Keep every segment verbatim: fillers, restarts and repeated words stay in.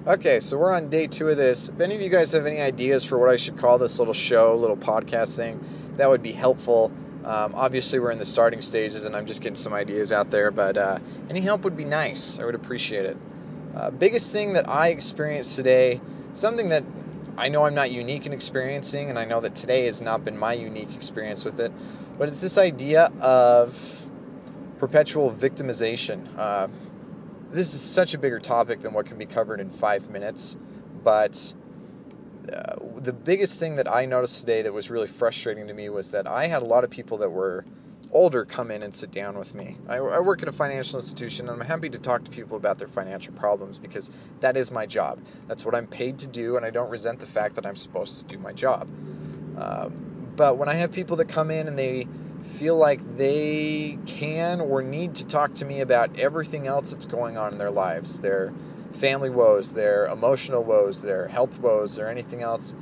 Okay, so we're on day two of this. If any of you guys have any ideas for what I should call this little show, little podcast thing, that would be helpful. Um, obviously, we're in the starting stages, and I'm just getting some ideas out there. But uh, any help would be nice. I would appreciate it. Uh, biggest thing that I experienced today, something that I know I'm not unique in experiencing, and I know that today has not been my unique experience with it, but it's this idea of perpetual victimization. Uh, this is such a bigger topic than what can be covered in five minutes, but uh, the biggest thing that I noticed today that was really frustrating to me was that I had a lot of people that were older come in and sit down with me. I, I work in a financial institution, and I'm happy to talk to people about their financial problems because that is my job. That's what I'm paid to do, and I don't resent the fact that I'm supposed to do my job. Um, but when I have people that come in and they feel like they can or need to talk to me about everything else that's going on in their lives, their family woes, their emotional woes, their health woes, or anything else,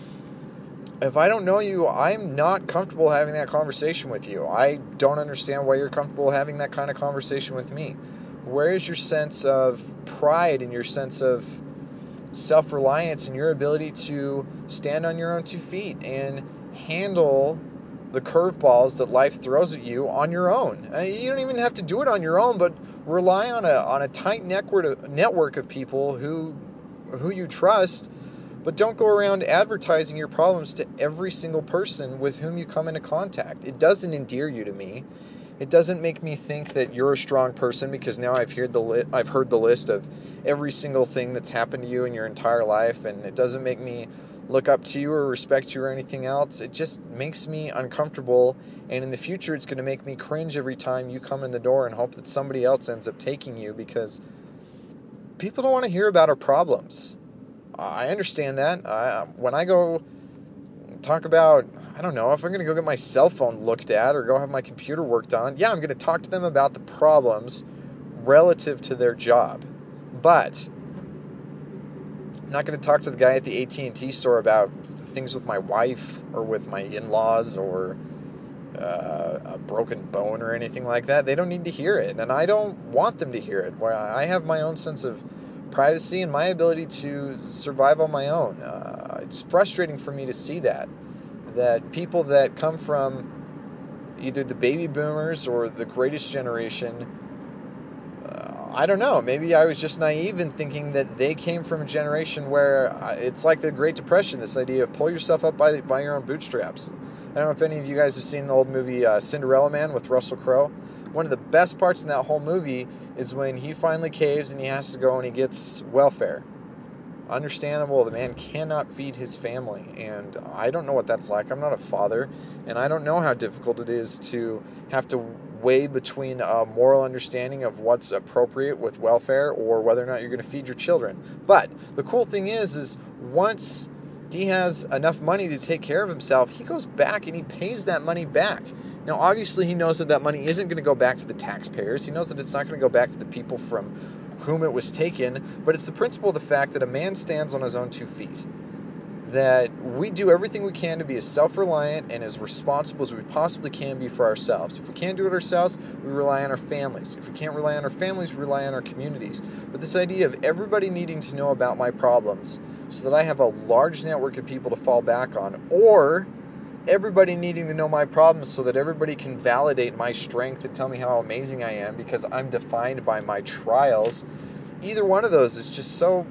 if I don't know you, I'm not comfortable having that conversation with you. I don't understand why you're comfortable having that kind of conversation with me. Where is your sense of pride and your sense of self-reliance and your ability to stand on your own two feet and handle the curveballs that life throws at you on your own? Uh, you don't even have to do it on your own, but rely on a on a tight network network of people who who you trust, but don't go around advertising your problems to every single person with whom you come into contact. It doesn't endear you to me. It doesn't make me think that you're a strong person because now I've heard the li- I've heard the list of every single thing that's happened to you in your entire life, and it doesn't make me look up to you or respect you or anything else. It just makes me uncomfortable, and in the future it's going to make me cringe every time you come in the door and hope that somebody else ends up taking you because people don't want to hear about our problems. I understand that. I, when I go talk about, I don't know, if I'm going to go get my cell phone looked at or go have my computer worked on, yeah, I'm going to talk to them about the problems relative to their job. But I'm not going to talk to the guy at the A T and T store about things with my wife or with my in-laws or uh, a broken bone or anything like that. They don't need to hear it, and I don't want them to hear it. Where I have my own sense of privacy and my ability to survive on my own. Uh, it's frustrating for me to see that that people that come from either the baby boomers or the greatest generation, uh, I don't know, maybe I was just naive in thinking that they came from a generation where uh, it's like the Great Depression, this idea of pull yourself up by, by your own bootstraps. I don't know if any of you guys have seen the old movie uh, Cinderella Man with Russell Crowe. One of the best parts in that whole movie is when he finally caves and he has to go and he gets welfare. Understandable, the man cannot feed his family, and I don't know what that's like. I'm not a father, and I don't know how difficult it is to have to weigh between a moral understanding of what's appropriate with welfare or whether or not you're going to feed your children. But the cool thing is is once he has enough money to take care of himself, he goes back and he pays that money back. Now, obviously, he knows that that money isn't going to go back to the taxpayers. He knows that it's not going to go back to the people from whom it was taken, but it's the principle of the fact that a man stands on his own two feet. That we do everything we can to be as self-reliant and as responsible as we possibly can be for ourselves. If we can't do it ourselves, we rely on our families. If we can't rely on our families, we rely on our communities. But this idea of everybody needing to know about my problems so that I have a large network of people to fall back on, or everybody needing to know my problems so that everybody can validate my strength and tell me how amazing I am because I'm defined by my trials. Either one of those is just so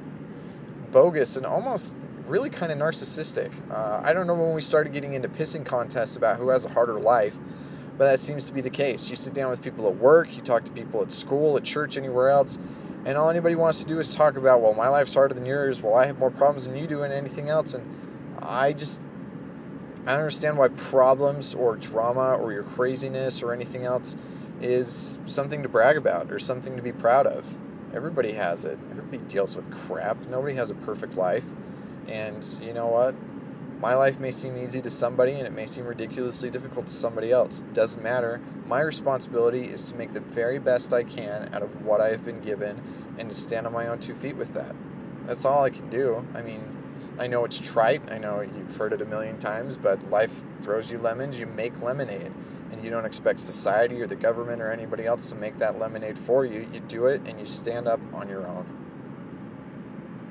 bogus and almost really kind of narcissistic. Uh, I don't know when we started getting into pissing contests about who has a harder life, but that seems to be the case. You sit down with people at work, you talk to people at school, at church, anywhere else, and all anybody wants to do is talk about, well, my life's harder than yours, well, I have more problems than you do and anything else, and I just I don't understand why problems or drama or your craziness or anything else is something to brag about or something to be proud of. Everybody has it. Everybody deals with crap. Nobody has a perfect life. And you know what? My life may seem easy to somebody and it may seem ridiculously difficult to somebody else. It doesn't matter. My responsibility is to make the very best I can out of what I have been given and to stand on my own two feet with that. That's all I can do. I mean, I know it's trite. I know you've heard it a million times, but life throws you lemons, you make lemonade. And you don't expect society or the government or anybody else to make that lemonade for you. You do it and you stand up on your own.